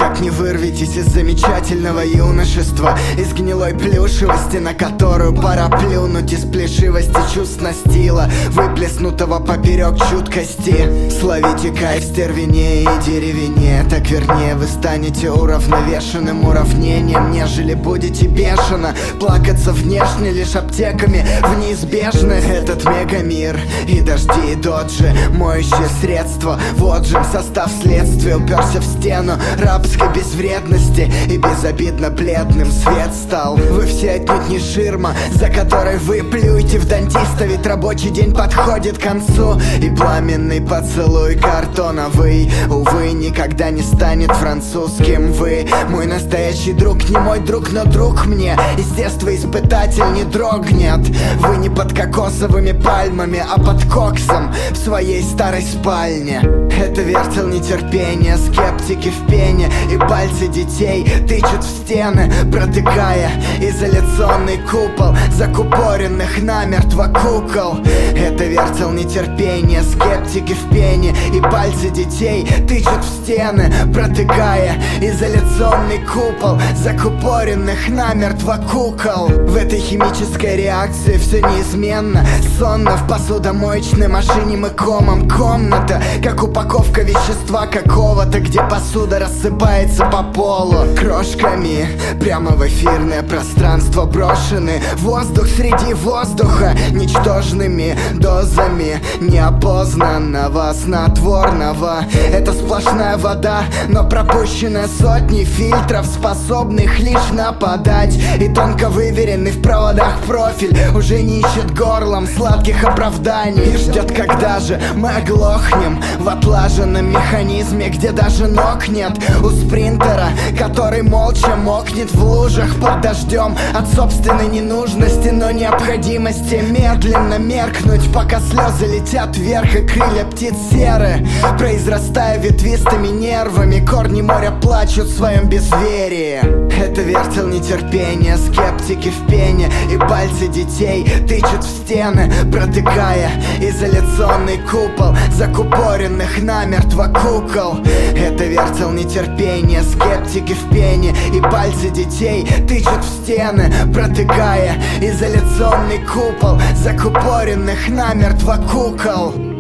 как не вырветесь из замечательного юношества, из гнилой плюшевости, на которую пора плюнуть, из плешивости чувств настила, выплеснутого поперек чуткости. Словите кайф стервенее и деревенее, так вернее вы станете уравновешенным уравнением, нежели будете бешено плакаться внешне лишь аптеками в неизбежный этот мегамир. И дожди, и доджи, моющее средство, вот же состав следствия, уперся в стену рабской безвредности, и безобидно бледным свет стал. Вы все отнюдь не ширма, за которой вы плюете в дантиста, ведь рабочий день подходит к концу, и пламенный поцелуй картоновый, увы, никогда не станет французским. Вы мой настоящий друг, не мой друг, но друг мне, естествоиспытатель не дрогнет. Вы не под кокосовыми пальмами, а под коксом в своей старой спальне. Это вертел нетерпения, скептики в пене, и пальцы детей тычут в стены, протыкая изоляционный купол закупоренных намертво кукол. Это вертел нетерпения, скептики в пене, и пальцы детей тычут в стены, протыкая изоляционный купол закупоренных намертво кукол. В этой химической реакции все неизменно, сонно в посудомоечной машине мы комом. Комната, как упаковка вещества какого-то, где посуда рассыпается по полу крошками, прямо в эфирное пространство брошены. Воздух среди воздуха, ничтожными дозами неопознанного снотворного. Это сплошная вода, но пропущенная сотни фильтров, способных лишь нападать. И тонко выверенный в проводах профиль уже не ищет горлом сладких оправданий, и ждет, когда же мы оглохнем в отлаженном механизме, где даже ног нет у спринтера, который молча мокнет в лужах под дождем от собственной ненужности, но необходимости медленно меркнуть, пока слезы летят вверх и крылья птиц серы, произрастая ветвистыми нервами, корни моря плачут в своем безверии. Это вертел нетерпения, скептики в пене, и пальцы детей тычут в стены, протыкая изоляционный купол закупоренных намертво кукол. Это вертел нетерпения, скептики в пене, и пальцы детей тычут в стены, протыкая изоляционный купол закупоренных намертво кукол.